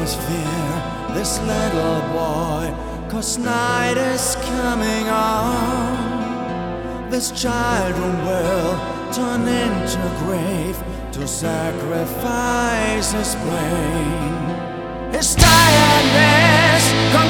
must fear this little boy, 'cause night is coming on. This children will turn into grave to sacrifice his brain. His tiredness